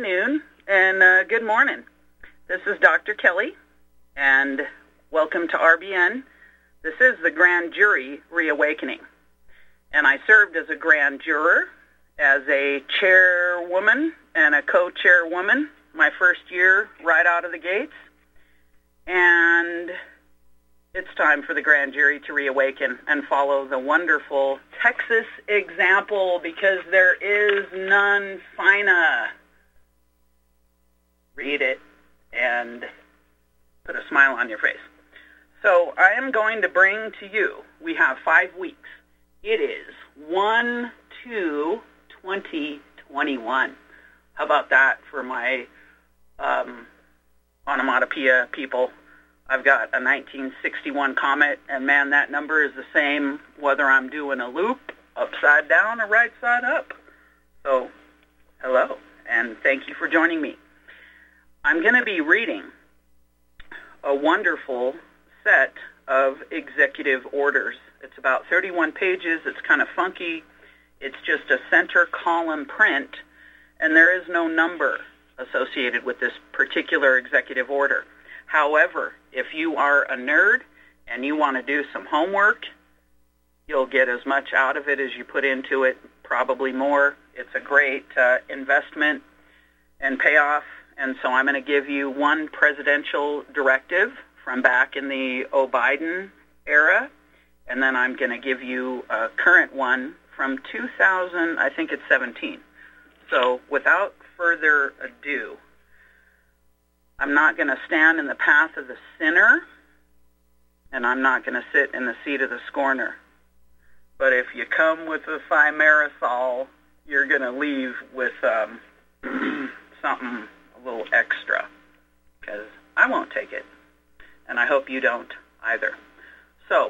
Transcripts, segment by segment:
afternoon, and good morning. This is Dr. Kelly, and welcome to RBN. This is the Grand Jury Reawakening, and I served as a grand juror, as a chairwoman and a co-chairwoman my first year right out of the gates, and it's time for the grand jury to reawaken and follow the wonderful Texas example, because there is none finer. Read it and put a smile on your face. So I am going to bring to you, we have 5 weeks. It is 1/2/2021. How about that for my onomatopoeia people? I've got a 1961 comet, and man, that number is the same whether I'm doing a loop, upside down, or right side up. So, hello, and thank you for joining me. I'm going to be reading a wonderful set of executive orders. It's about 31 pages. It's kind of funky. It's just a center column print, and there is no number associated with this particular executive order. However, if you are a nerd and you want to do some homework, you'll get as much out of it as you put into it, probably more. It's a great investment and payoff. And so I'm going to give you one presidential directive from back in the Biden era, and then I'm going to give you a current one from 2000, I think it's 17. So without further ado, I'm not going to stand in the path of the sinner, and I'm not going to sit in the seat of the scorner. But if you come with a thimerosal, you're going to leave with something a little extra, because I won't take it, and I hope you don't either. So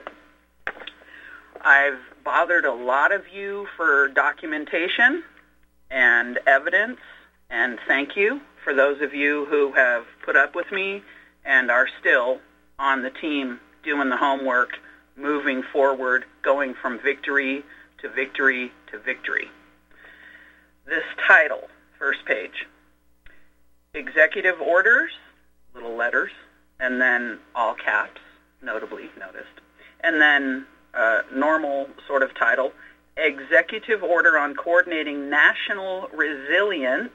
I've bothered a lot of you for documentation and evidence, and thank you for those of you who have put up with me and are still on the team doing the homework, moving forward, going from victory to victory to victory. This title, first page, Executive Orders, little letters, and then all caps, notably noticed, and then normal sort of title, Executive Order on Coordinating National Resilience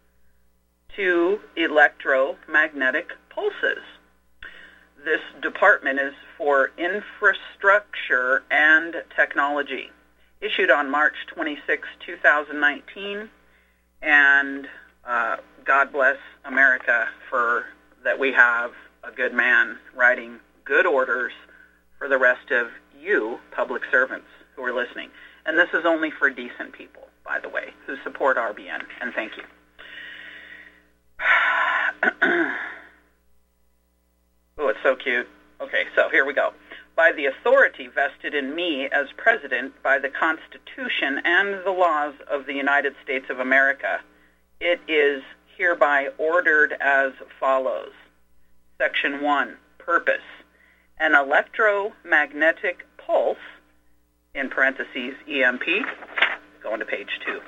to Electromagnetic Pulses. This department is for infrastructure and technology, issued on March 26, 2019, and God bless America for that we have a good man writing good orders for the rest of you public servants who are listening. And this is only for decent people, by the way, who support RBN, and thank you. Oh, it's so cute. Okay, so here we go. By the authority vested in me as President by the Constitution and the laws of the United States of America, it is hereby ordered as follows. Section 1, Purpose. An electromagnetic pulse, in parentheses EMP, going to page 2,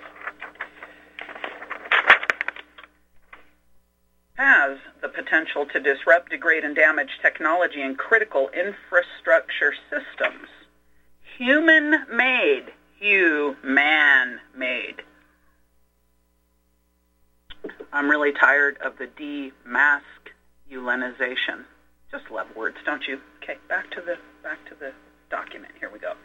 has the potential to disrupt, degrade, and damage technology and critical infrastructure systems. Human-made. I'm really tired of the demasculinization. Just love words, don't you? Okay, back to the document. Here we go.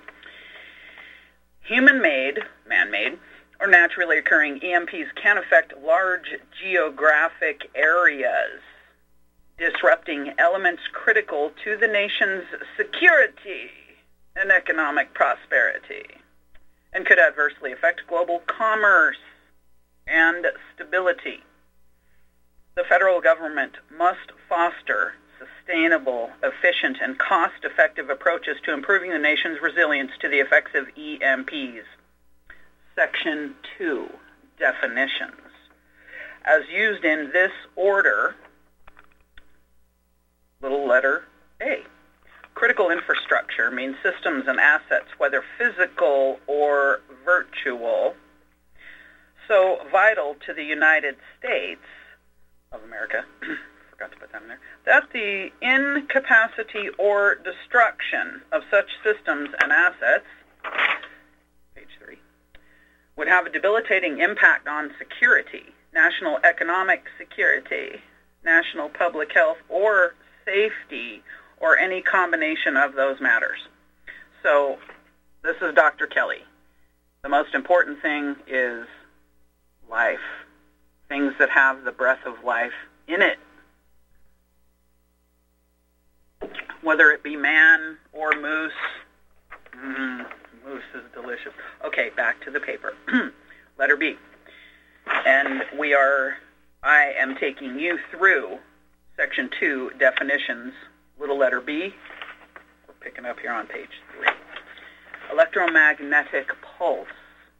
Human-made, man-made, or naturally occurring EMPs can affect large geographic areas, disrupting elements critical to the nation's security and economic prosperity, and could adversely affect global commerce and stability. The federal government must foster sustainable, efficient, and cost-effective approaches to improving the nation's resilience to the effects of EMPs. Section 2, Definitions. As used in this order, little letter A. Critical infrastructure means systems and assets, whether physical or virtual, so vital to the United States of America, forgot to put that in there, that the incapacity or destruction of such systems and assets, page 3, would have a debilitating impact on security, national economic security, national public health, or safety, or any combination of those matters. So this is Dr. Kelly. The most important thing is life, things that have the breath of life in it, whether it be man or moose. Moose is delicious. Okay, back to the paper. Letter B. And I am taking you through Section 2, definitions, little letter B. We're picking up here on page 3. Electromagnetic pulse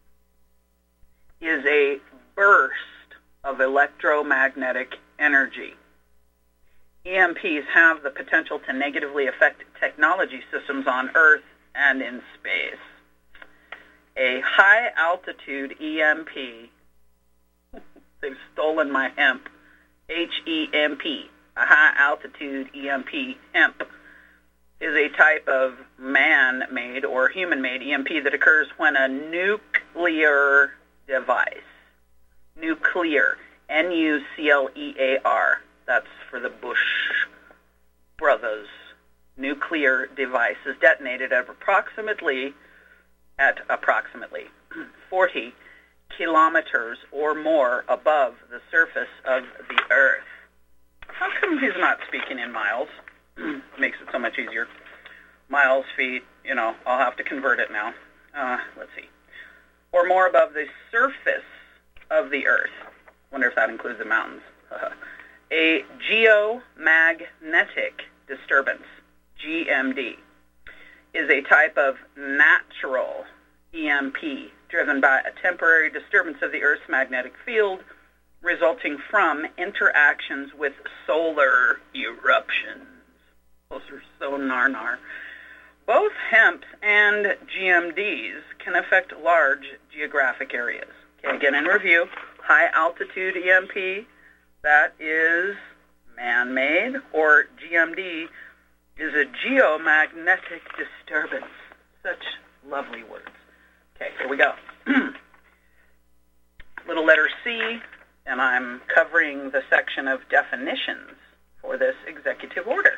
is a burst of electromagnetic energy. EMPs have the potential to negatively affect technology systems on Earth and in space. A high-altitude EMP, they've stolen my hemp, H-E-M-P, a high-altitude EMP, hemp, is a type of man-made or human-made EMP that occurs when a nuclear device, nuclear, N-U-C-L-E-A-R, that's for the Bush brothers, nuclear device is detonated at approximately 40 kilometers or more above the surface of the Earth. How come he's not speaking in miles? Makes it so much easier. Miles, feet, I'll have to convert it now. Let's see. Or more above the surface of the Earth. Wonder if that includes the mountains. A geomagnetic disturbance, GMD, is a type of natural EMP driven by a temporary disturbance of the Earth's magnetic field resulting from interactions with solar eruptions. Those are so nar-nar. Both HEMPs and GMDs can affect large geographic areas. Okay, again in review, high-altitude EMP, that is man-made, or GMD is a geomagnetic disturbance. Such lovely words. Okay, here we go. Little letter C, and I'm covering the section of definitions for this executive order.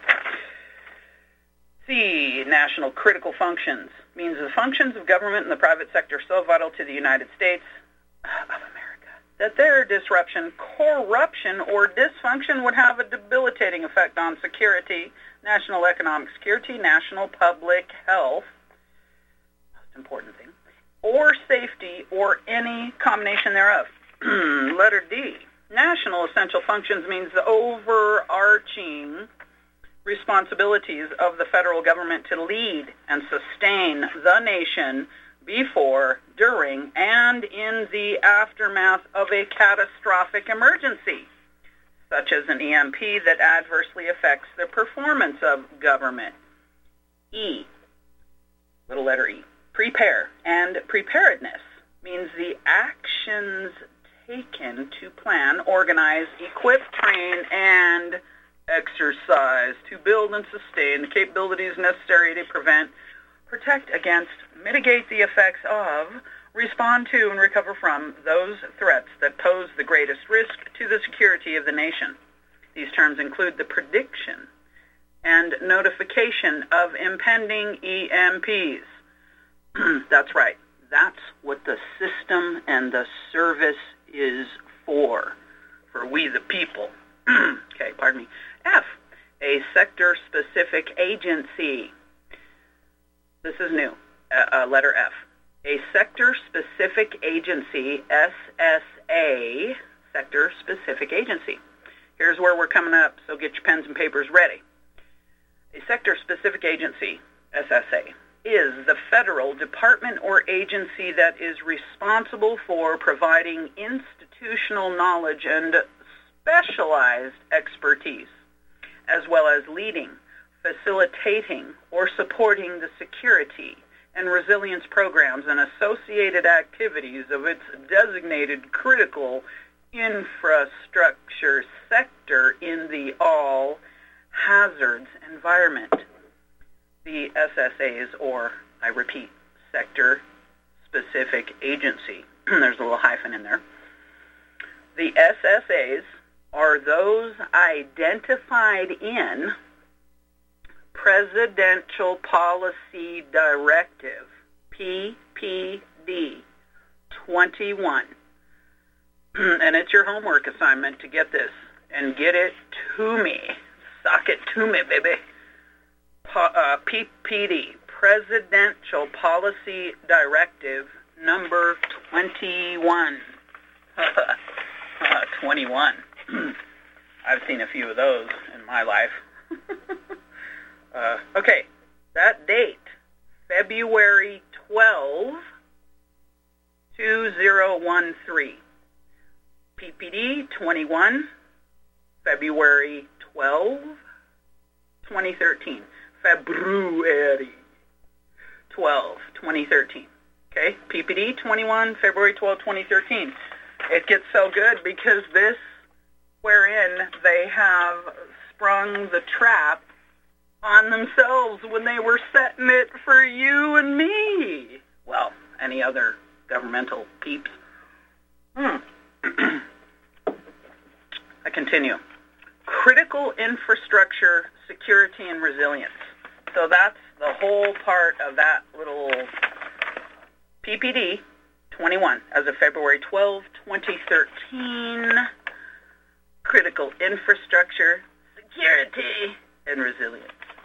C, national critical functions, means the functions of government and the private sector are so vital to the United States of America that their disruption, corruption, or dysfunction would have a debilitating effect on security, national economic security, national public health, most important thing, or safety, or any combination thereof. Letter D, national essential functions means the overarching responsibilities of the federal government to lead and sustain the nation before, during, and in the aftermath of a catastrophic emergency, such as an EMP that adversely affects the performance of government. E, little letter E, prepare and preparedness means the actions taken to plan, organize, equip, train, and exercise to build and sustain the capabilities necessary to prevent, protect against, mitigate the effects of, respond to, and recover from those threats that pose the greatest risk to the security of the nation. These terms include the prediction and notification of impending EMPs. That's right. That's what the system and the service is for we the people. Okay, pardon me. F, a sector-specific agency. This is new. Letter F. A sector-specific agency, SSA, sector-specific agency. Here's where we're coming up, so get your pens and papers ready. A sector-specific agency, SSA, is the federal department or agency that is responsible for providing institutional knowledge and specialized expertise, as well as leading, facilitating, or supporting the security, and resilience programs and associated activities of its designated critical infrastructure sector in the all hazards environment. The SSAs, or, I repeat, sector specific agency. There's a little hyphen in there. The SSAs are those identified in Presidential Policy Directive, PPD 21. And it's your homework assignment to get this and get it to me. Sock it to me, baby. PPD, Presidential Policy Directive number 21. 21. I've seen a few of those in my life. Okay, that date, February 12, 2013. PPD 21, February 12, 2013. February 12, 2013. Okay, PPD 21, February 12, 2013. It gets so good because this, wherein they have sprung the trap on themselves when they were setting it for you and me. Well, any other governmental peeps. I continue. Critical infrastructure, security, and resilience. So that's the whole part of that little PPD 21 as of February 12, 2013. Critical infrastructure, security, and resilience.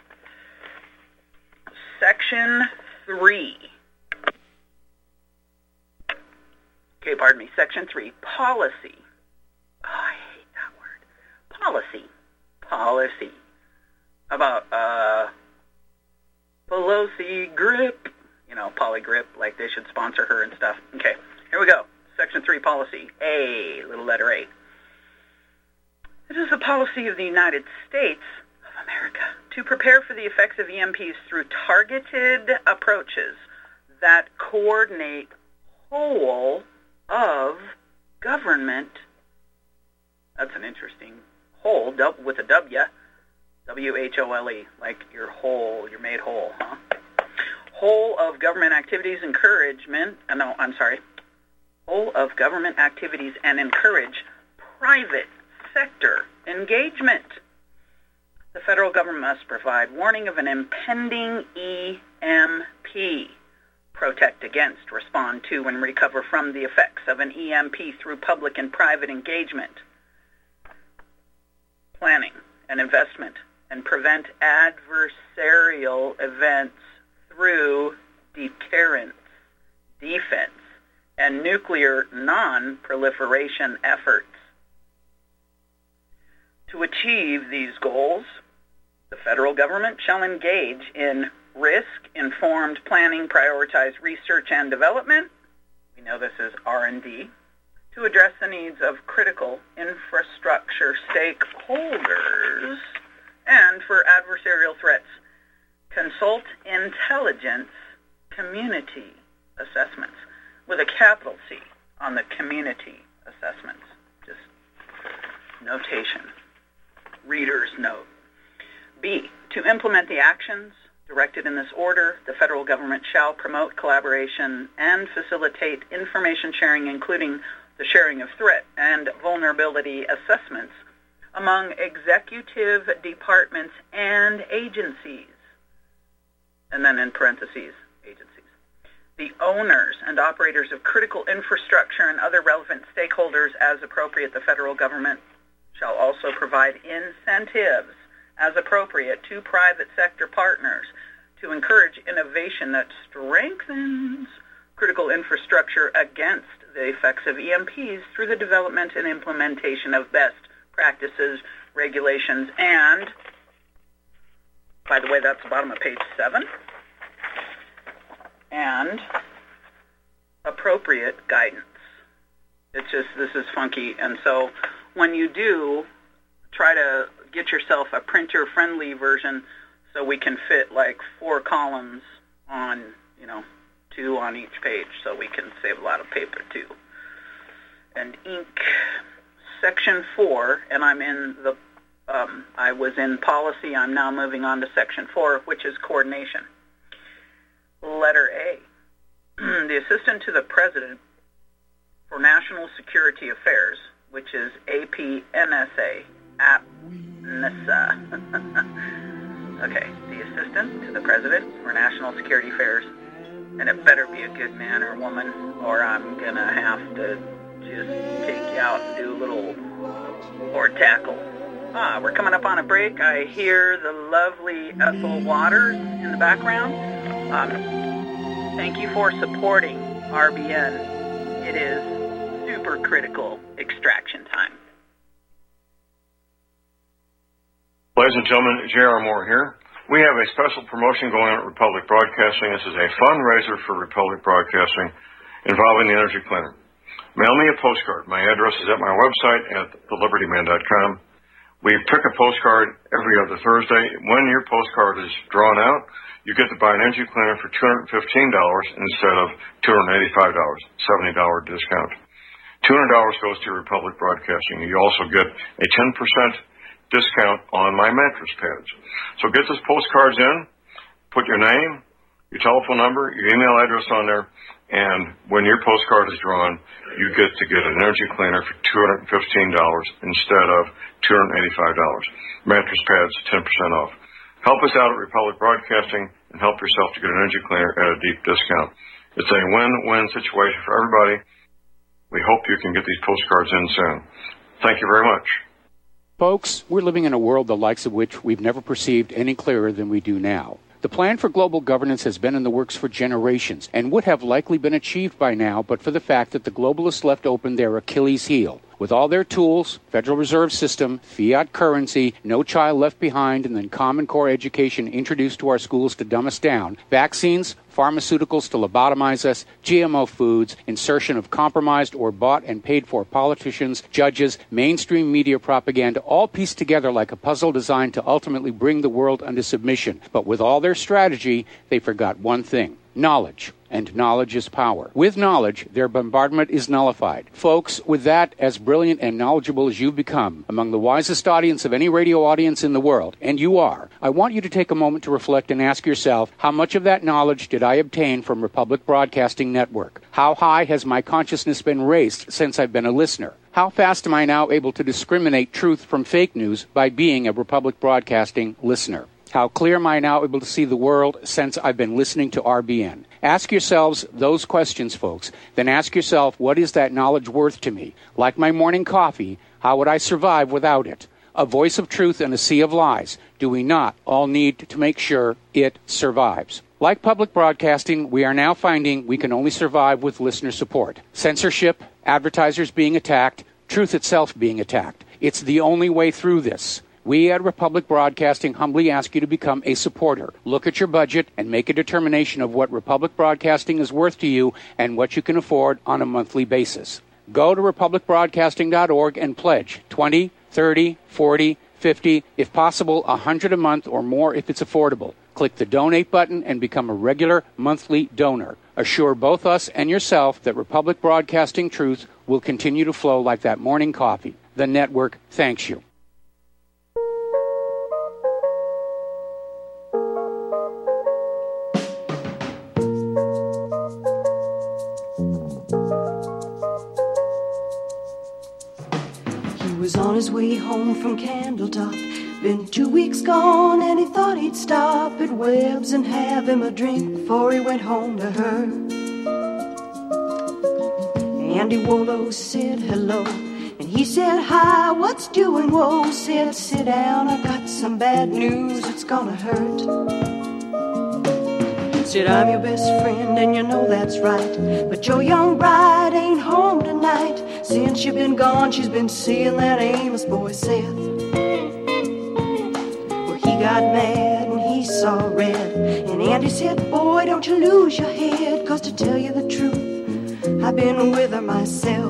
Section 3. Okay, pardon me. Section 3, policy. Oh, I hate that word. Policy. Policy. About Pelosi grip. You know, polygrip, like they should sponsor her and stuff. Okay, here we go. Section 3, policy. A, little letter A. It is the policy of the United States of America to prepare for the effects of EMPs through targeted approaches that coordinate whole of government. That's an interesting whole with a W. W-H-O-L-E, like you're whole, you're made whole, huh? Whole of government activities whole of government activities and encourage private sector engagement. The federal government must provide warning of an impending EMP, protect against, respond to, and recover from the effects of an EMP through public and private engagement, planning and investment, and prevent adversarial events through deterrence, defense, and nuclear non-proliferation efforts. To achieve these goals, the federal government shall engage in risk-informed planning, prioritize research and development, we know this is R&D, to address the needs of critical infrastructure stakeholders, and for adversarial threats, consult intelligence community assessments, with a capital C on the community assessments. Just notation. Reader's note. B, to implement the actions directed in this order, the federal government shall promote collaboration and facilitate information sharing, including the sharing of threat and vulnerability assessments among executive departments and agencies. And then in parentheses, agencies. The owners and operators of critical infrastructure and other relevant stakeholders as appropriate. The federal government shall also provide incentives as appropriate to private sector partners to encourage innovation that strengthens critical infrastructure against the effects of EMPs through the development and implementation of best practices, regulations, and, by the way, that's the bottom of page 7, and appropriate guidance. It's just, this is funky, and so when you do, try to get yourself a printer-friendly version so we can fit like 4 columns on 2 on each page, so we can save a lot of paper too. And ink, section 4, and I'm in the, I was in policy, I'm now moving on to section 4, which is coordination. Letter A, the Assistant to the President for National Security Affairs, which is APNSA, APNSA. Okay, the Assistant to the President for National Security Affairs, and it better be a good man or woman, or I'm going to have to just take you out and do a little board tackle. We're coming up on a break. I hear the lovely Ethel Waters in the background. Thank you for supporting RBN. It is super critical extraction time. Ladies and gentlemen, J.R. Moore here. We have a special promotion going on at Republic Broadcasting. This is a fundraiser for Republic Broadcasting involving the Energy Cleaner. Mail me a postcard. My address is at my website at thelibertyman.com. We pick a postcard every other Thursday. When your postcard is drawn out, you get to buy an Energy Cleaner for $215 instead of $285, $70 discount. $200 goes to Republic Broadcasting. You also get a 10% discount on my mattress pads. So get those postcards in, put your name, your telephone number, your email address on there, and when your postcard is drawn, you get to get an Energy Cleaner for $215 instead of $285. Mattress pads, 10% off. Help us out at Republic Broadcasting and help yourself to get an Energy Cleaner at a deep discount. It's a win-win situation for everybody. We hope you can get these postcards in soon. Thank you very much. Folks, we're living in a world the likes of which we've never perceived any clearer than we do now. The plan for global governance has been in the works for generations and would have likely been achieved by now but for the fact that the globalists left open their Achilles heel. With all their tools, Federal Reserve System, fiat currency, no child left behind, and then Common Core education introduced to our schools to dumb us down, vaccines, pharmaceuticals to lobotomize us, GMO foods, insertion of compromised or bought and paid for politicians, judges, mainstream media propaganda, all pieced together like a puzzle designed to ultimately bring the world under submission. But with all their strategy, they forgot one thing: knowledge. And knowledge is power. With knowledge, their bombardment is nullified. Folks, with that, as brilliant and knowledgeable as you've become, among the wisest audience of any radio audience in the world, and you are, I want you to take a moment to reflect and ask yourself, how much of that knowledge did I obtain from Republic Broadcasting Network? How high has my consciousness been raised since I've been a listener? How fast am I now able to discriminate truth from fake news by being a Republic Broadcasting listener? How clear am I now able to see the world since I've been listening to RBN? Ask yourselves those questions, folks. Then ask yourself, what is that knowledge worth to me? Like my morning coffee, how would I survive without it? A voice of truth in a sea of lies. Do we not all need to make sure it survives? Like public broadcasting, we are now finding we can only survive with listener support. Censorship, advertisers being attacked, truth itself being attacked. It's the only way through this. We at Republic Broadcasting humbly ask you to become a supporter. Look at your budget and make a determination of what Republic Broadcasting is worth to you and what you can afford on a monthly basis. Go to republicbroadcasting.org and pledge $20, $30, $40, $50, if possible, $100 a month or more if it's affordable. Click the donate button and become a regular monthly donor. Assure both us and yourself that Republic Broadcasting truth will continue to flow like that morning coffee. The network thanks you. Was on his way home from Candletop. Been 2 weeks gone and he thought he'd stop at Webb's and have him a drink before he went home to her. Andy Wolo said hello and he said hi, what's doing? Whoa, said sit down, I got some bad news, it's gonna hurt. Said I'm your best friend and you know that's right, but your young bride ain't home tonight. Since you've been gone, she's been seeing that Amos boy Seth. Well, he got mad and he saw red, and Andy said, boy, don't you lose your head, 'cause to tell you the truth, I've been with her myself.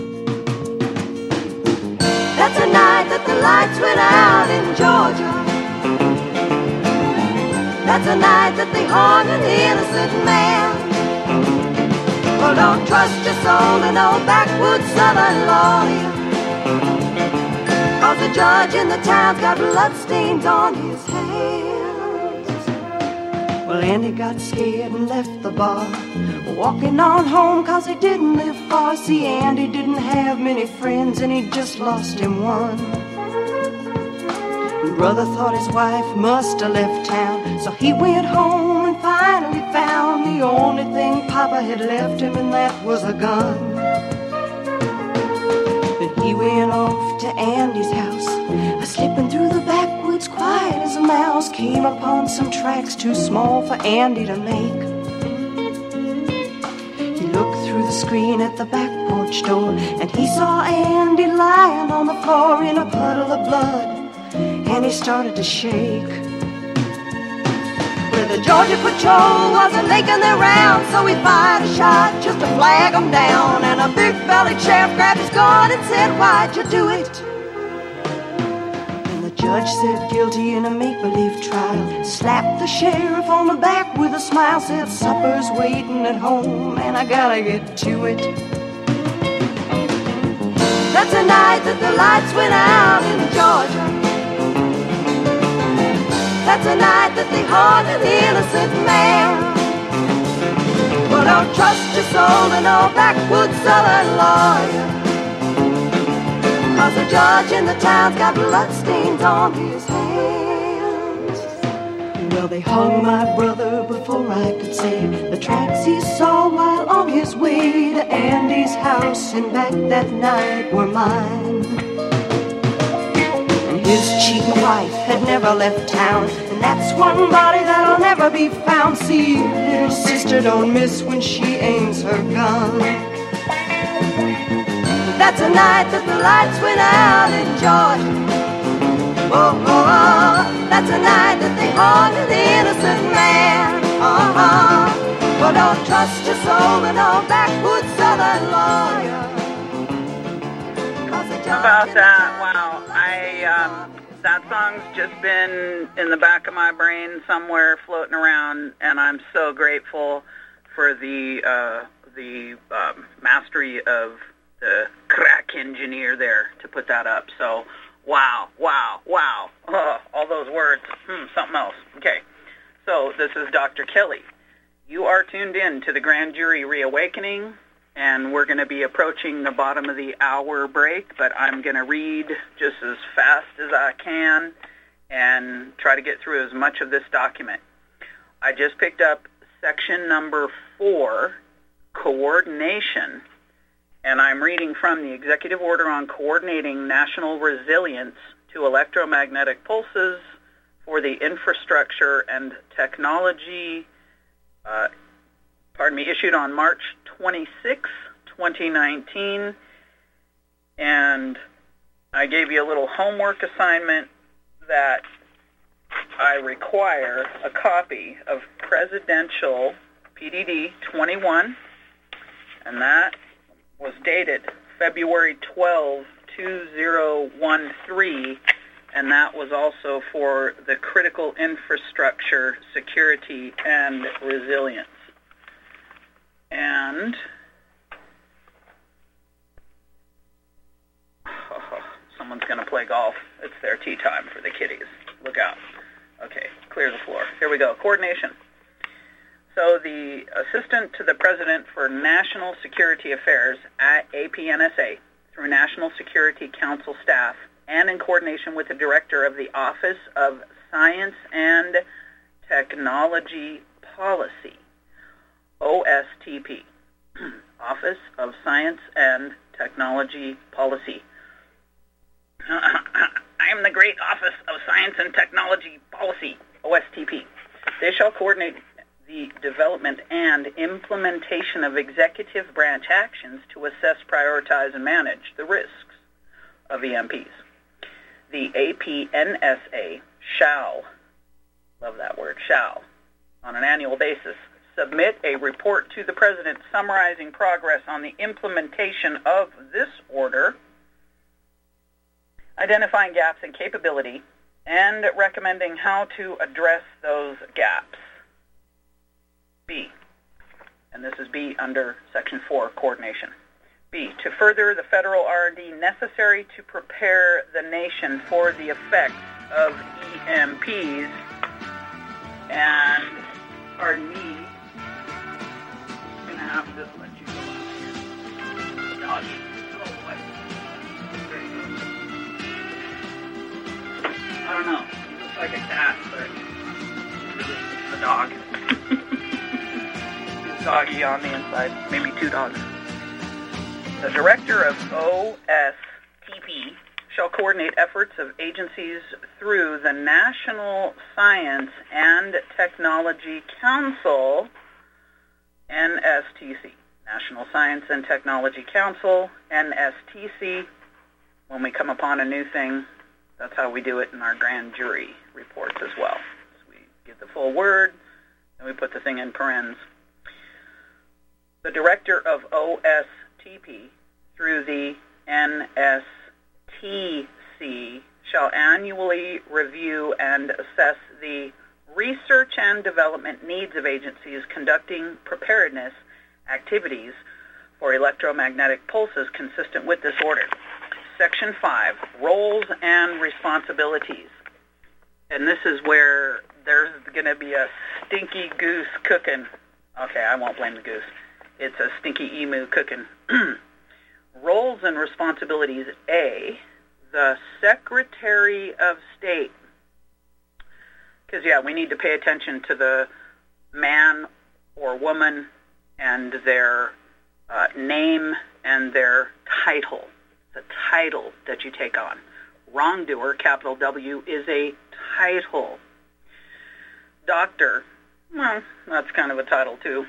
That's the night that the lights went out in Georgia. That's the night that the hung an innocent man. Well, don't trust your soul to no backwoods southern lawyer, 'cause the judge in the town's got bloodstains on his hands. Well, Andy got scared and left the bar, walking on home 'cause he didn't live far. See, Andy didn't have many friends and he just lost him one. Brother thought his wife must have left town, so he went home and finally found the only thing Papa had left him, and that was a gun. Then he went off to Andy's house, slipping through the backwoods quiet as a mouse. Came upon some tracks too small for Andy to make. He looked through the screen at the back porch door, and he saw Andy lying on the floor in a puddle of blood, and he started to shake. Well, the Georgia patrol wasn't making their rounds, so he fired a shot just to flag them down. And a big-bellied sheriff grabbed his gun and said, "Why'd you do it?" And the judge said, "Guilty in a make-believe trial." Slapped the sheriff on the back with a smile, said, "Supper's waiting at home, and I gotta get to it." That's the night that the lights went out in Georgia. That's the night that they hung an innocent man. Well, don't trust your soul to no backwoods southern lawyer, 'cause the judge in the town's got bloodstains on his hands. Well, they hung my brother before I could say the tracks he saw while on his way to Andy's house and back that night were mine. His cheating wife had never left town, and that's one body that'll never be found. See, little sister don't miss when she aims her gun. That's the night that the lights went out in Georgia. Oh, oh, oh. That's the night that they hung an innocent man. Well, don't trust your soul to no backwoods southern lawyer. How about that? Wow. That song's just been in the back of my brain somewhere floating around, and I'm so grateful for the mastery of the crack engineer there to put that up. So, wow. Oh, all those words. Something else. Okay. So, this is Dr. Kelly. You are tuned in to the Grand Jury Reawakening, and we're going to be approaching the bottom of the hour break, but I'm going to read just as fast as I can and try to get through as much of this document. I just picked up section number 4, coordination, and I'm reading from the Executive Order on Coordinating National Resilience to Electromagnetic Pulses for the Infrastructure and Technology, issued on March 26, 2019, and I gave you a little homework assignment that I require a copy of Presidential PDD 21, and that was dated February 12, 2013, and that was also for the critical infrastructure, security, and resilience. And someone's going to play golf. It's their tea time for the kiddies. Look out. Okay, clear the floor. Here we go. Coordination. So the Assistant to the President for National Security Affairs at APNSA, through National Security Council staff, and in coordination with the Director of the Office of Science and Technology Policy, OSTP, Office of Science and Technology Policy. I am the great Office of Science and Technology Policy, OSTP. They shall coordinate the development and implementation of executive branch actions to assess, prioritize, and manage the risks of EMPs. The APNSA shall, love that word, shall, on an annual basis, submit a report to the President summarizing progress on the implementation of this order, identifying gaps in capability, and recommending how to address those gaps. B, and this is B under Section 4, coordination. B, to further the federal R&D necessary to prepare the nation for the effects of EMPs and, pardon me, I'm going to have to let you go out here. Doggy. Oh, boy. There you go. I don't know. He looks like a cat, but he's really a dog. He's doggy on the inside. Maybe two dogs. The director of OSTP shall coordinate efforts of agencies through the National Science and Technology Council, NSTC. National Science and Technology Council, NSTC. When we come upon a new thing, that's how we do it in our grand jury reports as well. So we give the full word, and we put the thing in parens. The director of OSTP through the NSTC shall annually review and assess the research and development needs of agencies conducting preparedness activities for electromagnetic pulses consistent with this order. Section 5, roles and responsibilities. And this is where there's going to be a stinky goose cooking. Okay, I won't blame the goose. It's a stinky emu cooking. Roles and responsibilities. A, the Secretary of State. Because, yeah, we need to pay attention to the man or woman and their name and their title. The title that you take on. Wrongdoer, capital W, is a title. Doctor, well, that's kind of a title, too.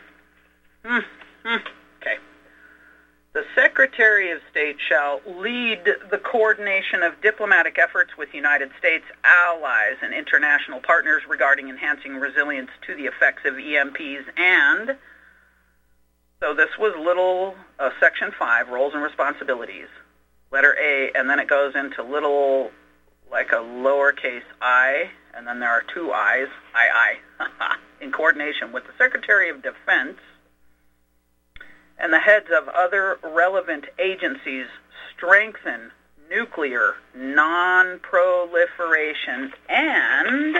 Okay. The Secretary of State shall lead the coordination of diplomatic efforts with United States allies and international partners regarding enhancing resilience to the effects of EMPs and... So this was little Section 5, roles and responsibilities, letter A, and then it goes into little, like a lowercase I, and then there are two I's, I, in coordination with the Secretary of Defense and the heads of other relevant agencies, strengthen nuclear non-proliferation and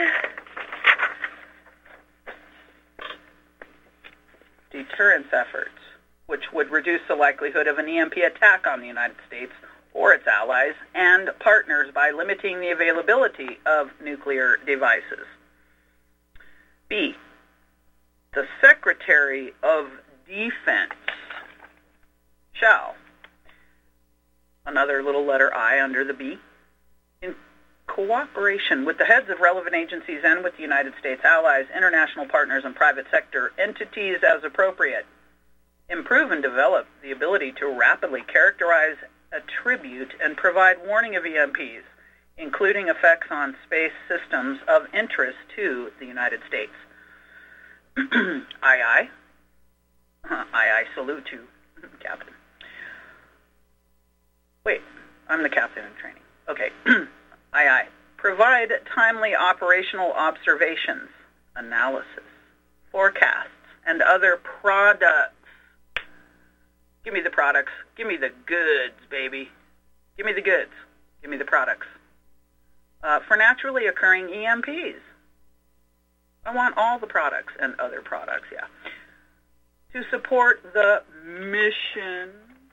deterrence efforts, which would reduce the likelihood of an EMP attack on the United States or its allies and partners by limiting the availability of nuclear devices. B, the Secretary of Defense shall, another little letter I under the B, in cooperation with the heads of relevant agencies and with the United States allies, international partners, and private sector entities as appropriate, improve and develop the ability to rapidly characterize, attribute, and provide warning of EMPs, including effects on space systems of interest to the United States. Aye, salute you, Captain. Wait, I'm the captain in training. Okay. Aye. Provide timely operational observations, analysis, forecasts, and other products. Give me the products. Give me the goods, baby. Give me the goods. Give me the products. For naturally occurring EMPs. I want all the products and other products, yeah. To support the mission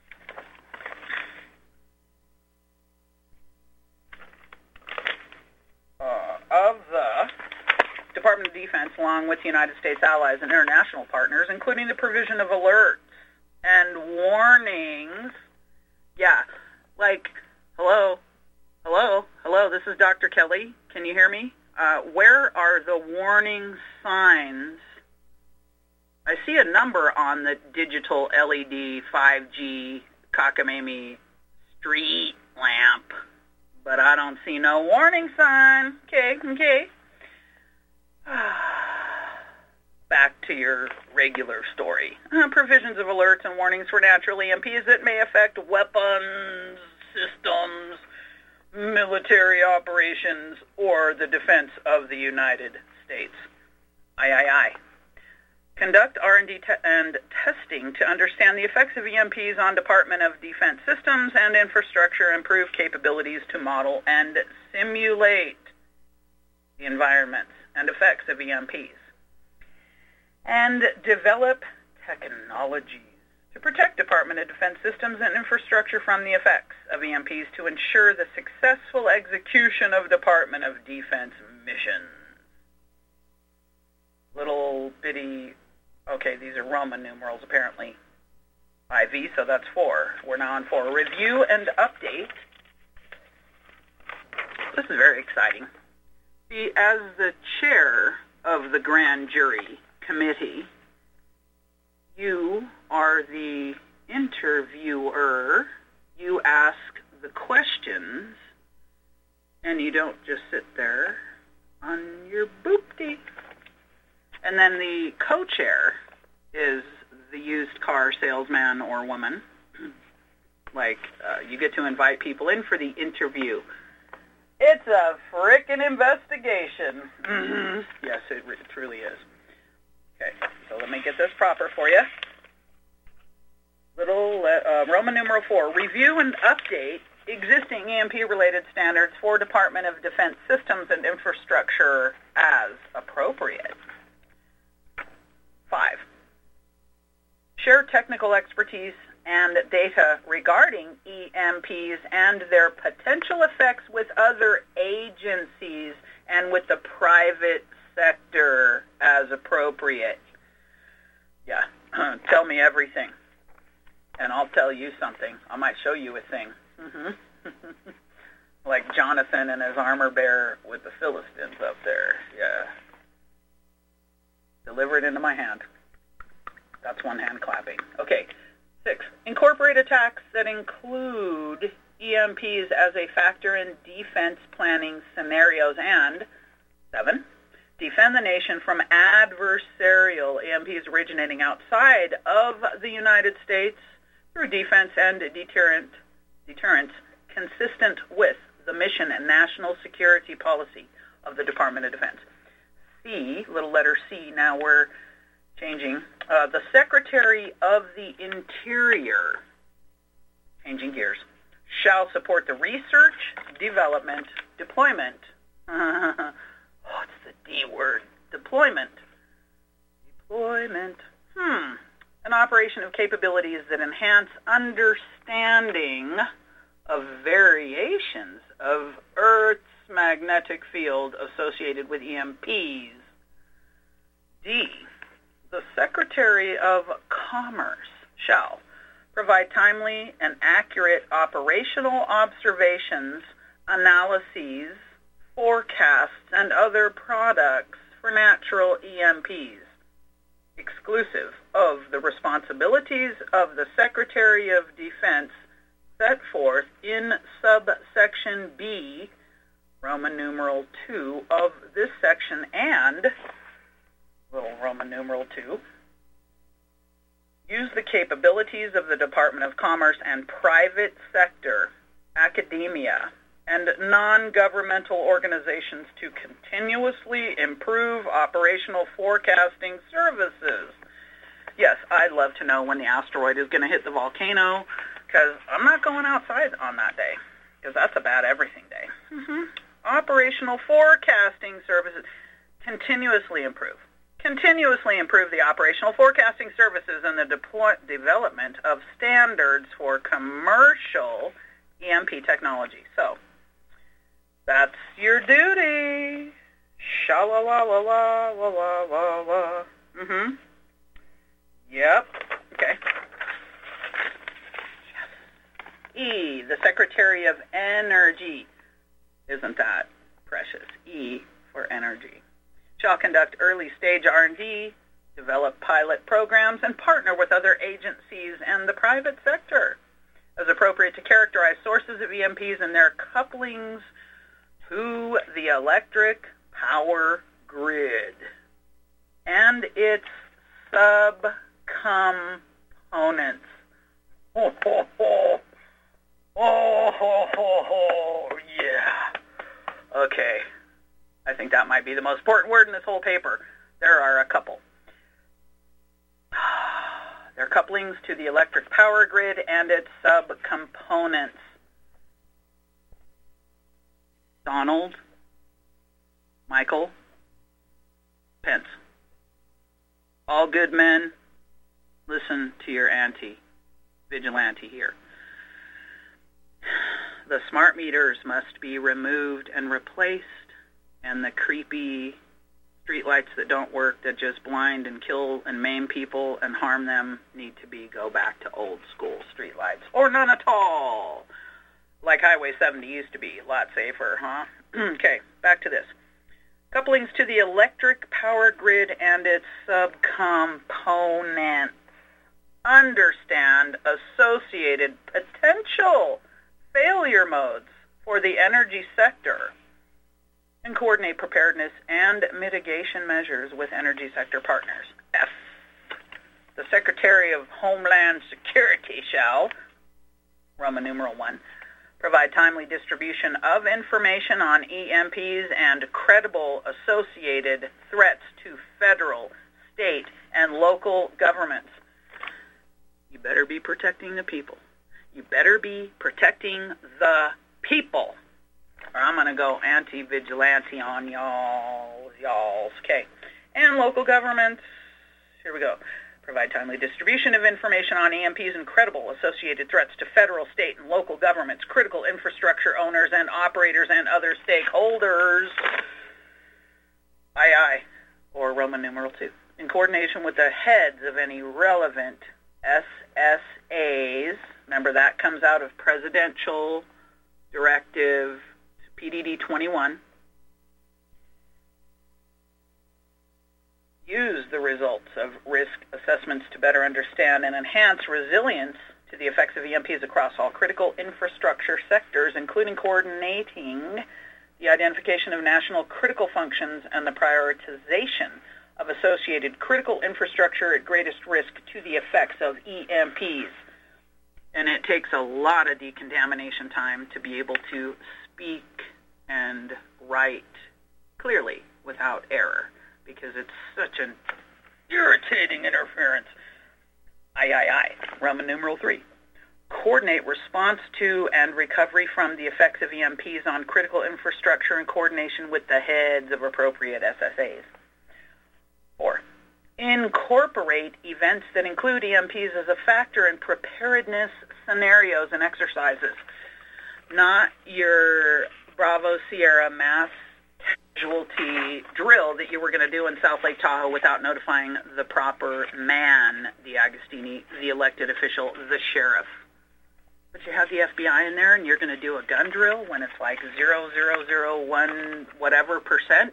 of the Department of Defense, along with the United States allies and international partners, including the provision of alerts and warnings. Yeah, like, hello, this is Dr. Kelly. Can you hear me? Where are the warning signs? I see a number on the digital LED 5G cockamamie street lamp, but I don't see no warning sign. Okay. Back to your regular story. Provisions of alerts and warnings for natural EMPs that may affect weapons, systems, military operations, or the defense of the United States. Aye. Conduct R&D and testing to understand the effects of EMPs on Department of Defense systems and infrastructure, improve capabilities to model and simulate the environments and effects of EMPs. And develop technologies to protect Department of Defense systems and infrastructure from the effects of EMPs to ensure the successful execution of Department of Defense missions. Little bitty, okay, these are Roman numerals apparently. IV, so that's 4. We're now on 4. Review and update. This is very exciting. See, as the chair of the grand jury committee, you are the interviewer. You ask the questions, and you don't just sit there on your boopty. And then the co-chair is the used car salesman or woman. You get to invite people in for the interview. It's a frickin' investigation. Mm-hmm. Yes, it truly is. Okay, so let me get this proper for you. Little Roman numeral 4, review and update existing EMP-related standards for Department of Defense systems and infrastructure as appropriate. 5, share technical expertise and data regarding EMPs and their potential effects with other agencies and with the private sector as appropriate. Yeah, tell me everything, and I'll tell you something. I might show you a thing. Mm-hmm. Like Jonathan and his armor bearer with the Philistines up there. Yeah. Deliver it into my hand. That's one hand clapping. Okay. 6, incorporate attacks that include EMPs as a factor in defense planning scenarios. And 7, defend the nation from adversarial EMPs originating outside of the United States through defense and deterrence consistent with the mission and national security policy of the Department of Defense. C, little letter C, now we're changing. The Secretary of the Interior, changing gears, shall support the research, development, deployment. What's the D word? Deployment. An operation of capabilities that enhance understanding of variations of Earth's magnetic field associated with EMPs. D, the Secretary of Commerce shall provide timely and accurate operational observations, analyses, forecasts, and other products for natural EMPs, exclusive of the responsibilities of the Secretary of Defense set forth in subsection B, Roman numeral 2 of this section, and little Roman numeral 2, use the capabilities of the Department of Commerce and private sector, academia, and non-governmental organizations to continuously improve operational forecasting services. Yes, I'd love to know when the asteroid is going to hit the volcano, because I'm not going outside on that day, because that's a bad everything day. Mm-hmm. Operational forecasting services, continuously improve the operational forecasting services and the development of standards for commercial EMP technology. So, that's your duty. Sha-la-la-la-la-la-la-la-la. Mm-hmm. Yep. Okay. E, the Secretary of Energy. Isn't that precious? E for energy. Shall conduct early-stage R&D, develop pilot programs, and partner with other agencies and the private sector as appropriate to characterize sources of EMPs and their couplings to the electric power grid and its subcomponents. Oh, ho, ho. Oh, ho, ho, ho. Yeah. Okay. I think that might be the most important word in this whole paper. There are a couple. their couplings to the electric power grid and its subcomponents. Donald Michael Pence. All good men, listen to your vigilante here. The smart meters must be removed and replaced, and the creepy streetlights that don't work, that just blind and kill and maim people and harm them, need to go back to old school streetlights, or none at all, like Highway 70 used to be. A lot safer, huh? Okay, back to this. Couplings to the electric power grid and its subcomponents. Understand associated potential failure modes for the energy sector, and coordinate preparedness and mitigation measures with energy sector partners. F. The Secretary of Homeland Security shall, Roman numeral 1, provide timely distribution of information on EMPs and credible associated threats to federal, state, and local governments. You better be protecting the people. You better be protecting the people, or I'm going to go anti-vigilante on y'all's. Okay. And local governments, here we go. Provide timely distribution of information on EMPs and credible associated threats to federal, state, and local governments, critical infrastructure owners and operators, and other stakeholders. Aye, or Roman numeral 2. In coordination with the heads of any relevant SSAs, remember that comes out of Presidential Directive PDD 21, use the results of risk assessments to better understand and enhance resilience to the effects of EMPs across all critical infrastructure sectors, including coordinating the identification of national critical functions and the prioritization of associated critical infrastructure at greatest risk to the effects of EMPs. And it takes a lot of decontamination time to be able to speak and write clearly without error, because it's such an irritating interference. Aye. Roman numeral 3. Coordinate response to and recovery from the effects of EMPs on critical infrastructure in coordination with the heads of appropriate SSAs. 4. Incorporate events that include EMPs as a factor in preparedness scenarios and exercises. Not your Bravo Sierra mass casualty drill that you were going to do in South Lake Tahoe without notifying the proper man, the Agostini, the elected official, the sheriff. But you have the FBI in there, and you're going to do a gun drill when it's like 0.001 whatever %,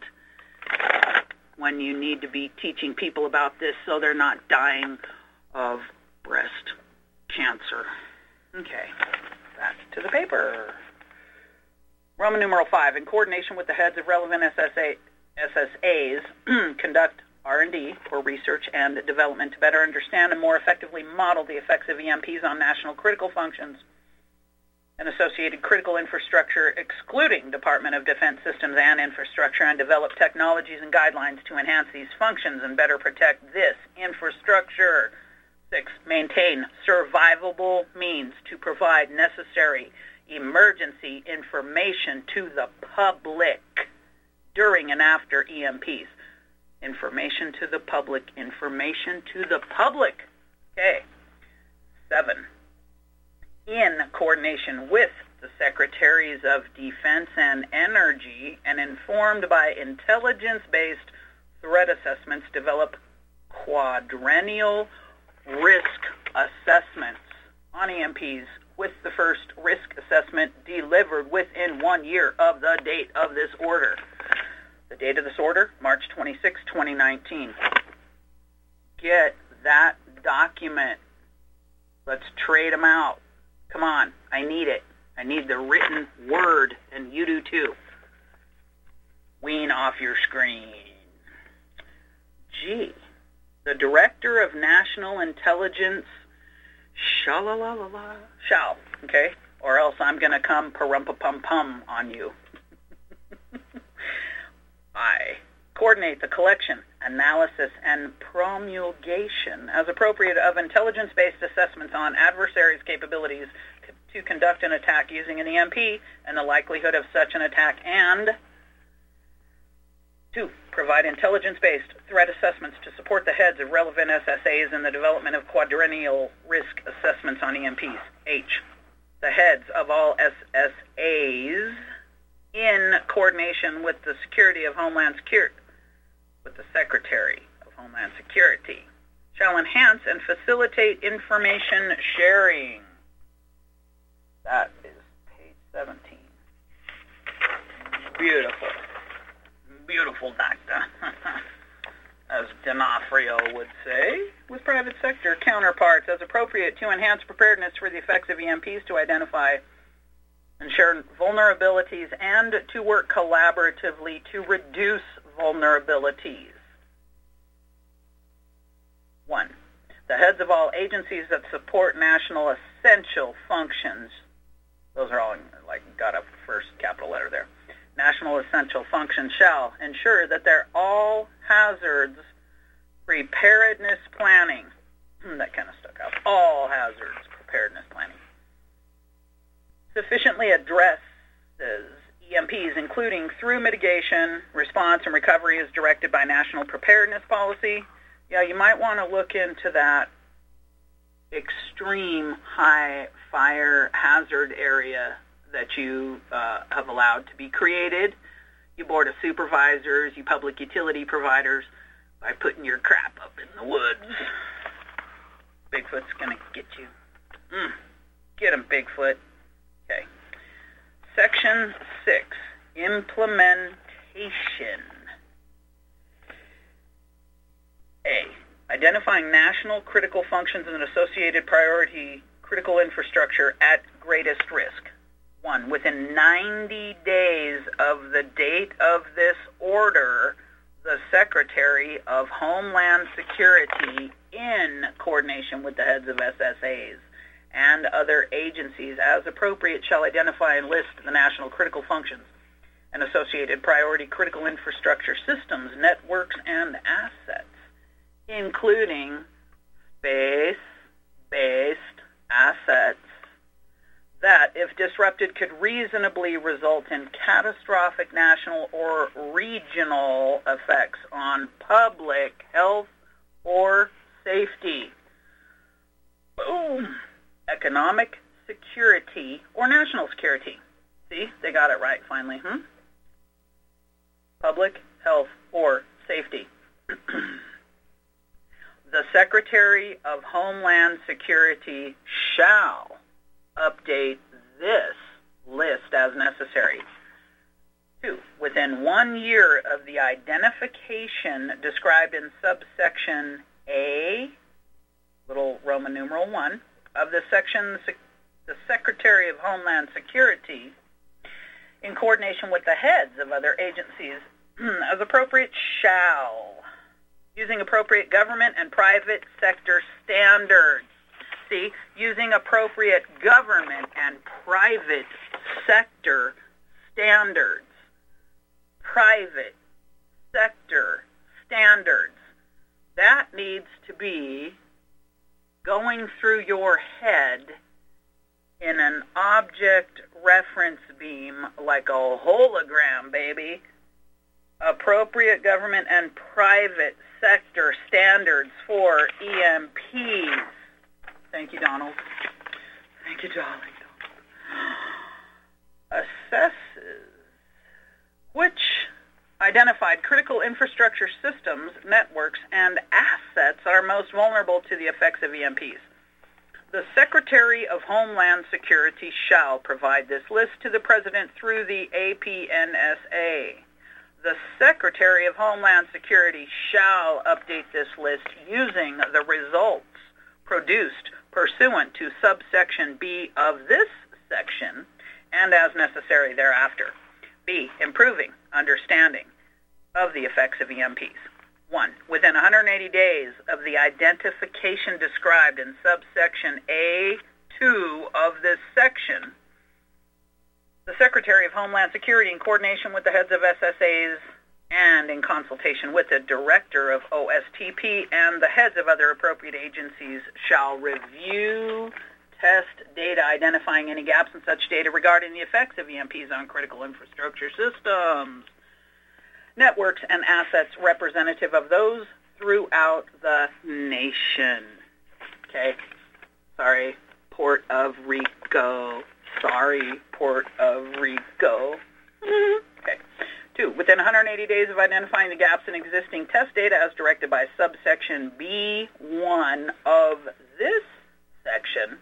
when you need to be teaching people about this so they're not dying of breast cancer. Okay, back to the paper. Roman numeral 5, in coordination with the heads of relevant SSAs, conduct R&D, or research and development, to better understand and more effectively model the effects of EMPs on national critical functions and associated critical infrastructure, excluding Department of Defense systems and infrastructure, and develop technologies and guidelines to enhance these functions and better protect this infrastructure. 6, maintain survivable means to provide necessary emergency information to the public during and after EMPs. Information to the public. Okay. 7. In coordination with the Secretaries of Defense and Energy and informed by intelligence-based threat assessments, develop quadrennial risk assessments on EMPs, with the first risk assessment delivered within 1 year of the date of this order. The date of this order, March 26, 2019. Get that document. Let's trade them out. Come on, I need it. I need the written word, and you do too. Wean off your screen. G. The Director of National Intelligence shall, okay? Or else I'm going to come parumpa-pum-pum on you. I. coordinate the collection, analysis, and promulgation, as appropriate, of intelligence-based assessments on adversaries' capabilities to conduct an attack using an EMP and the likelihood of such an attack, and 2, provide intelligence-based threat assessments to support the heads of relevant SSAs in the development of quadrennial risk assessments on EMPs. H, the heads of all SSAs, in coordination with the Secretary of Homeland Security, shall enhance and facilitate information sharing. That is page 17. Beautiful. Beautiful, doctor. As D'Onofrio would say, with private sector counterparts, as appropriate, to enhance preparedness for the effects of EMPs, to identify and share vulnerabilities, and to work collaboratively to reduce vulnerabilities. 1. The heads of all agencies that support national essential functions, those are all got a first capital letter there, national essential functions shall ensure that their all hazards preparedness planning, that kind of stuck out, all hazards preparedness planning, sufficiently addresses EMPs, including through mitigation, response, and recovery as directed by national preparedness policy. Yeah, you might want to look into that extreme high fire hazard area that you have allowed to be created, you board of supervisors, you public utility providers, by putting your crap up in the woods. Bigfoot's going to get you. Get him, Bigfoot. Okay. Section 6, implementation. A, identifying national critical functions and associated priority critical infrastructure at greatest risk. 1, within 90 days of the date of this order, the Secretary of Homeland Security, in coordination with the heads of SSAs and other agencies as appropriate, shall identify and list the national critical functions and associated priority critical infrastructure systems, networks, and assets, including space-based assets that, if disrupted, could reasonably result in catastrophic national or regional effects on public health or safety. Boom. Economic security or national security. See, they got it right finally. Public health or safety. The Secretary of Homeland Security shall update this list as necessary. 2, within 1 year of the identification described in subsection A, little Roman numeral 1, of this section, the Secretary of Homeland Security, in coordination with the heads of other agencies, as appropriate, shall, using appropriate government and private sector standards. See, using appropriate government and private sector standards. Private sector standards. That needs to be going through your head in an object reference beam like a hologram, baby. Appropriate government and private sector standards for EMPs. Thank you, Donald. Thank you, darling. Assesses which identified critical infrastructure systems, networks, and assets are most vulnerable to the effects of EMPs. The Secretary of Homeland Security shall provide this list to the President through the APNSA. The Secretary of Homeland Security shall update this list using the results produced pursuant to subsection B of this section and as necessary thereafter. B, improving understanding of the effects of EMPs. 1, within 180 days of the identification described in subsection A2 of this section, the Secretary of Homeland Security, in coordination with the heads of SSAs and in consultation with the director of OSTP and the heads of other appropriate agencies, shall review, test data identifying any gaps in such data regarding the effects of EMPs on critical infrastructure systems, networks, and assets representative of those throughout the nation. Okay. Sorry, Port of Rico. Sorry, Port of Rico. Okay. 2. Within 180 days of identifying the gaps in existing test data as directed by subsection B1 of this section,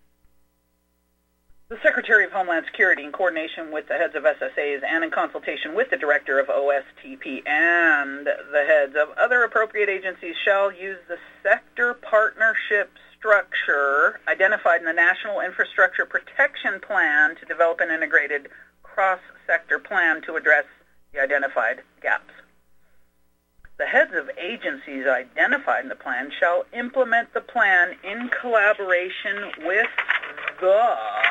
the Secretary of Homeland Security, in coordination with the heads of SSAs and in consultation with the Director of OSTP and the heads of other appropriate agencies, shall use the sector partnership structure identified in the National Infrastructure Protection Plan to develop an integrated cross-sector plan to address the identified gaps. The heads of agencies identified in the plan shall implement the plan in collaboration with the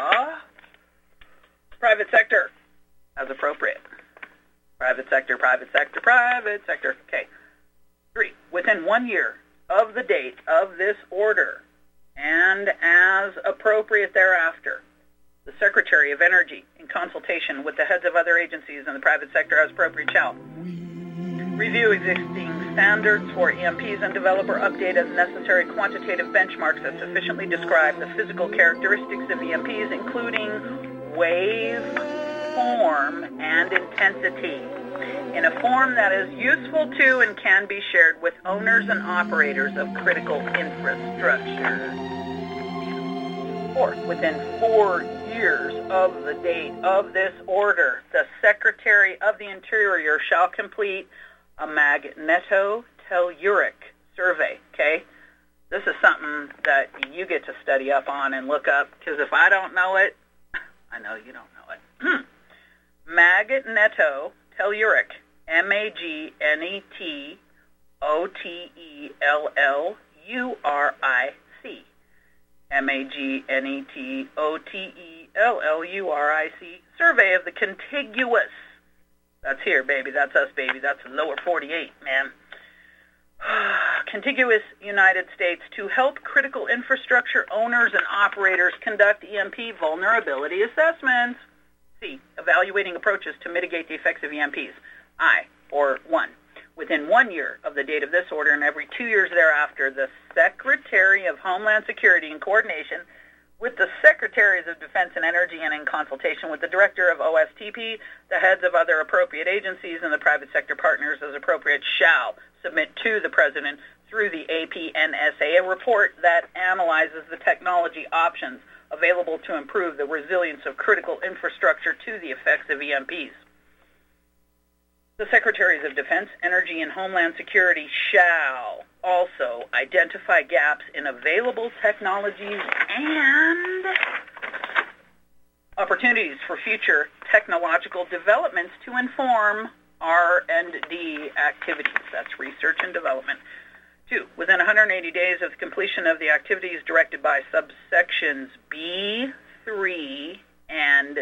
private sector as appropriate. Private sector, private sector, private sector. Okay. 3. Within 1 year of the date of this order and as appropriate thereafter, the Secretary of Energy, in consultation with the heads of other agencies and the private sector as appropriate, shall review existing standards for EMPs and develop or update as necessary quantitative benchmarks that sufficiently describe the physical characteristics of EMPs, including wave form and intensity, in a form that is useful to and can be shared with owners and operators of critical infrastructure. 4. Within 4 years of the date of this order, the Secretary of the Interior shall complete a magnetotelluric survey. Okay? This is something that you get to study up on and look up, because if I don't know it, I know you don't know it. Magnetotelluric, M-A-G-N-E-T-O-T-E-L-L-U-R-I-C. M-A-G-N-E-T-O-T-E-L-L-U-R-I-C, survey of the contiguous, that's here, baby, that's us, baby, that's lower 48, man, contiguous United States to help critical infrastructure owners and operators conduct EMP vulnerability assessments. C. Evaluating approaches to mitigate the effects of EMPs. 1. Within 1 year of the date of this order and every 2 years thereafter, the Secretary of Homeland Security, in coordination with the Secretaries of Defense and Energy and in consultation with the Director of OSTP, the heads of other appropriate agencies, and the private sector partners as appropriate, shall submit to the President through the APNSA a report that analyzes the technology options available to improve the resilience of critical infrastructure to the effects of EMPs. The Secretaries of Defense, Energy, and Homeland Security shall also identify gaps in available technologies and opportunities for future technological developments to inform R&D activities. That's research and development. 2. Within 180 days of the completion of the activities directed by subsections B3 and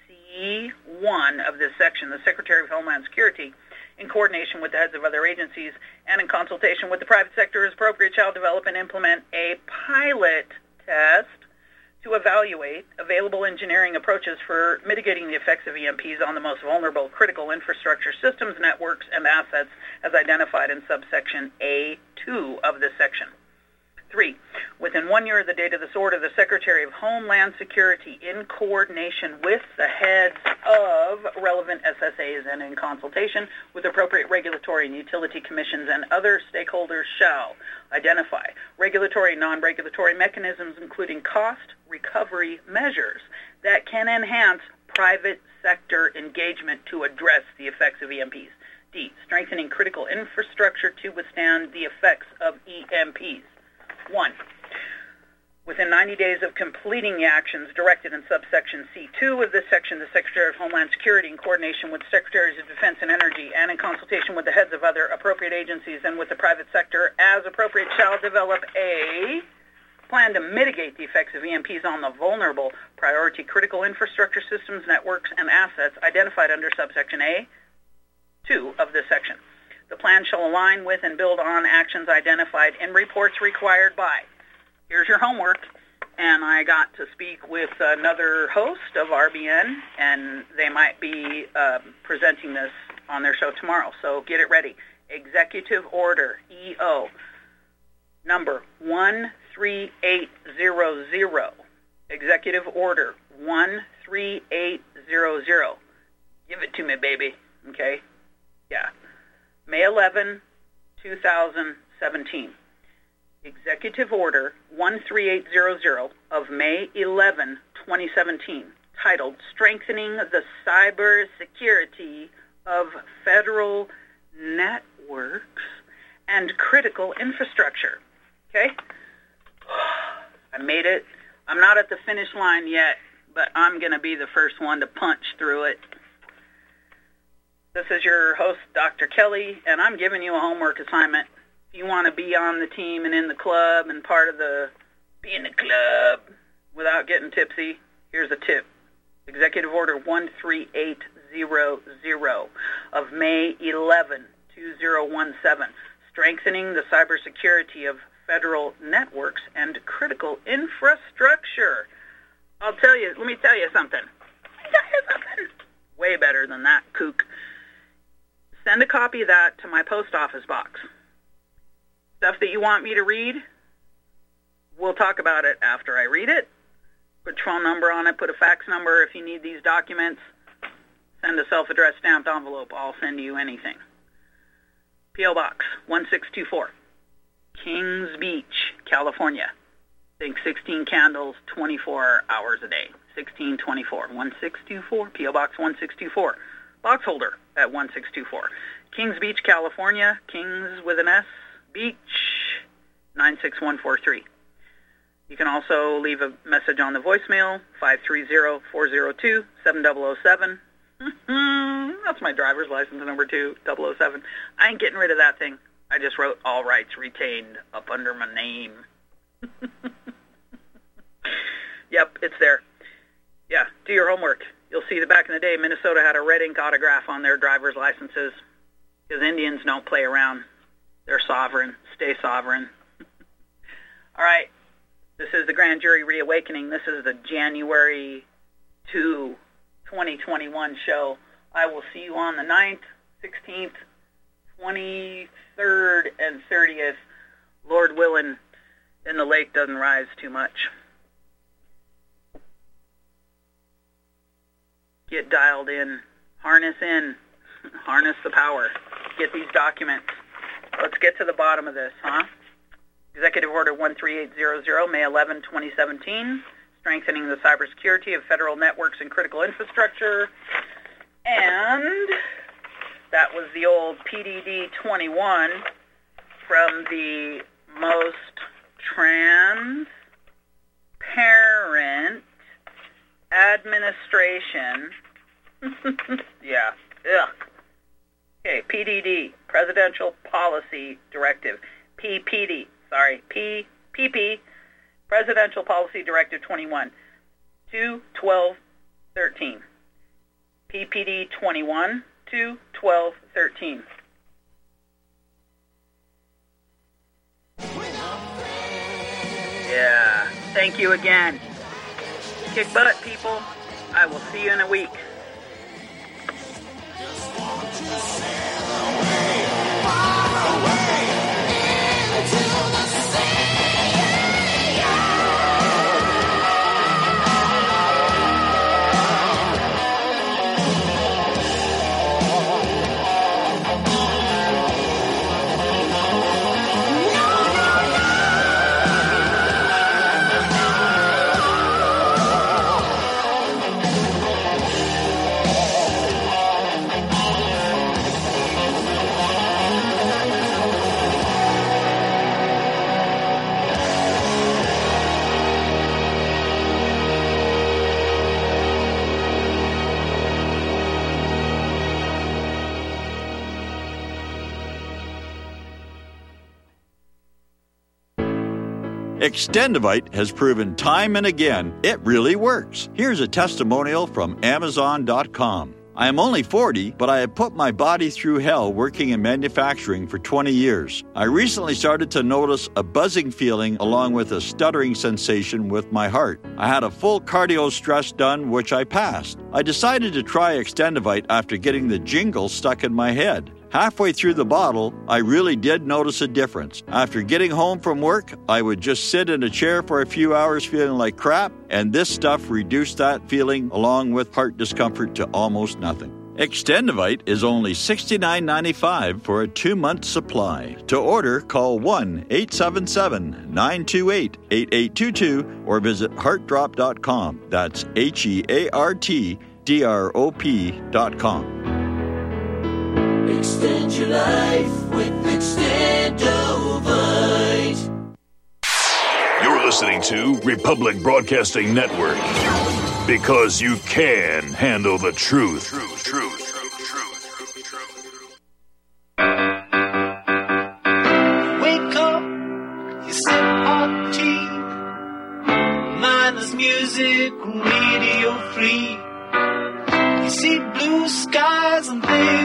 C1 of this section, the Secretary of Homeland Security, in coordination with the heads of other agencies and in consultation with the private sector as appropriate, shall develop and implement a pilot test to evaluate available engineering approaches for mitigating the effects of EMPs on the most vulnerable critical infrastructure systems, networks, and assets as identified in subsection A2 of this section. 3. Within 1 year of the date of this order, the Secretary of Homeland Security, in coordination with the heads of relevant SSAs and in consultation with appropriate regulatory and utility commissions and other stakeholders, shall identify regulatory and non-regulatory mechanisms, including cost recovery measures that can enhance private sector engagement to address the effects of EMPs. D. Strengthening critical infrastructure to withstand the effects of EMPs. 1. Within 90 days of completing the actions directed in subsection C2 of this section, the Secretary of Homeland Security, in coordination with Secretaries of Defense and Energy and in consultation with the heads of other appropriate agencies and with the private sector as appropriate, shall develop a plan to mitigate the effects of EMPs on the vulnerable priority critical infrastructure systems, networks, and assets identified under subsection A2 2 of this section. The plan shall align with and build on actions identified in reports required by. Here's your homework. And I got to speak with another host of RBN, and they might be presenting this on their show tomorrow. So get it ready. Executive Order, EO, number 13800. Executive Order 13800. Give it to me, baby. Okay? Yeah. May 11, 2017. Executive Order 13800 of May 11, 2017, titled Strengthening the Cyber Security of Federal Networks and Critical Infrastructure. Okay? I made it. I'm not at the finish line yet, but I'm going to be the first one to punch through it. This is your host, Dr. Kelly, and I'm giving you a homework assignment. If you want to be on the team and in the club and part of be in the club without getting tipsy, here's a tip. Executive Order 13800 of May 11, 2017, strengthening the cybersecurity of federal networks and critical infrastructure. Let me tell you something. Way better than that, kook. Send a copy of that to my post office box. Stuff that you want me to read, we'll talk about it after I read it. Put your phone number on it, put a fax number. If you need these documents, send a self-addressed stamped envelope. I'll send you anything. P.O. Box 1624, Kings Beach, California. Think 16 candles, 24 hours a day. 1624, 1624, P.O. Box 1624. Box holder at 1624. Kings Beach, California. Kings with an S. Beach, 96143. You can also leave a message on the voicemail, 530-402-7007. That's my driver's license number, 2007. I ain't getting rid of that thing. I just wrote all rights retained up under my name. Yep, it's there. Yeah, do your homework. You'll see that back in the day, Minnesota had a red ink autograph on their driver's licenses because Indians don't play around. They're sovereign. Stay sovereign. All right. This is the Grand Jury Reawakening. This is the January 2, 2021 show. I will see you on the 9th, 16th, 23rd, and 30th. Lord willing, and the lake doesn't rise too much. Get dialed in. Harness the power. Get these documents. Let's get to the bottom of this, huh? Executive Order 13800, May 11, 2017, strengthening the cybersecurity of federal networks and critical infrastructure. And that was the old PDD 21 from the most transparent administration. Yeah. Ugh. Okay, PDD, Presidential Policy Directive. PPD, PPP, Presidential Policy Directive 21, 2/12/13. PPD 21, 2/12/13. Yeah, thank you again. Kick butt, people. I will see you in a week. Extendivite has proven time and again it really works. Here's a testimonial from Amazon.com. I am only 40, but I have put my body through hell working in manufacturing for 20 years. I recently started to notice a buzzing feeling along with a stuttering sensation with my heart. I had a full cardio stress done, which I passed. I decided to try Extendivite after getting the jingle stuck in my head. Halfway through the bottle, I really did notice a difference. After getting home from work, I would just sit in a chair for a few hours feeling like crap, and this stuff reduced that feeling along with heart discomfort to almost nothing. Extendivite is only $69.95 for a 2-month supply. To order, call 1-877-928-8822 or visit heartdrop.com. That's HEARTDROP.com. Extend your life with Extendovite. You're listening to Republic Broadcasting Network, because you can handle the truth.